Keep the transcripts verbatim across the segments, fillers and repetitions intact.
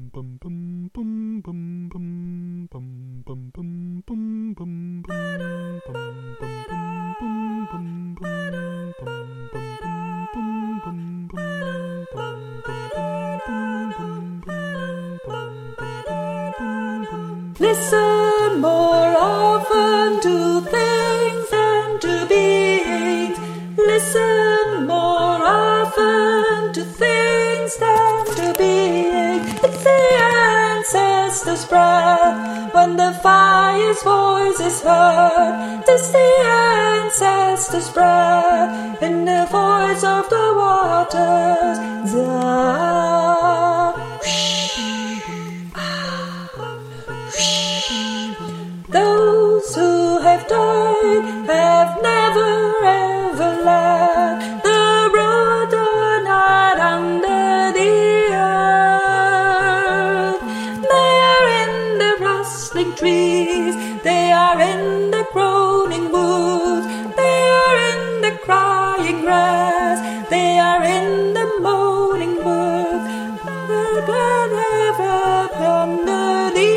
Listen more often to things and to beings. Listen more often to things than to beings. It's the ancestors' breath when the fire's voice is heard. It's the ancestors' breath in the voice of the waters. Zah. Those who have died have never ever left the road or not under the earth. They are in the rustling trees, they are in the groaning woods, they are in the crying grass, they are in the moaning woods. The glad ever under the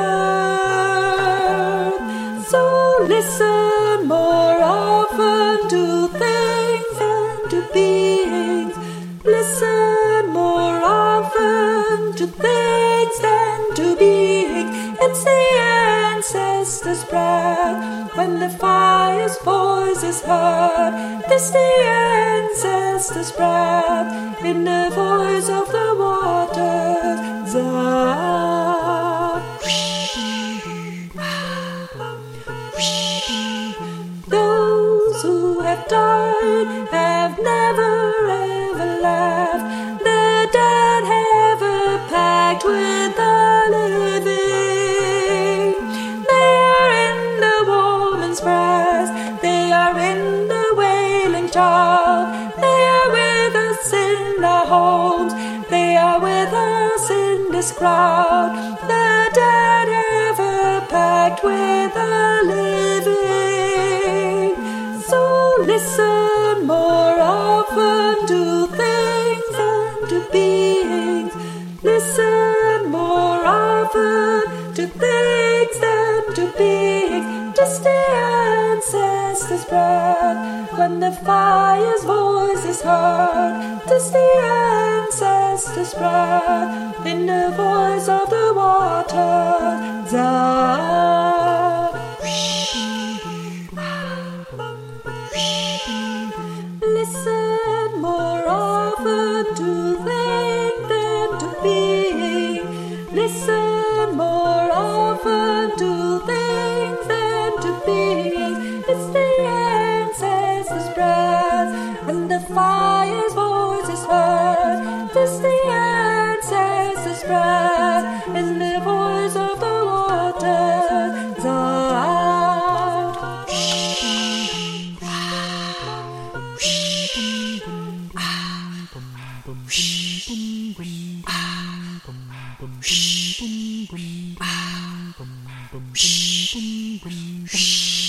So listen more often to things and to beings. Listen more often to things than to beings. It's the ancestors' breath when the fire's voice is heard. It's the ancestors' breath in the voice of the waters. Zah. Those who have died have never ever left the dead have a pact with the living. They are in the woman's breast, they are in the wailing child, they are with us in our homes, they are with us in this crowd. The dead have a pact with the living. So listen more often to things and to beings. Listen more often to things and to beings. Just the ancestors' breath when the fire's voice is heard. Just the ancestors' breath in the voice of the water. Zah. Listen more often to things than to being. Listen more often to things than to being. It's the ancestors' breath when the fire's voice is heard. It's the ancestors' breath in the voice of the water. Zah. Shh.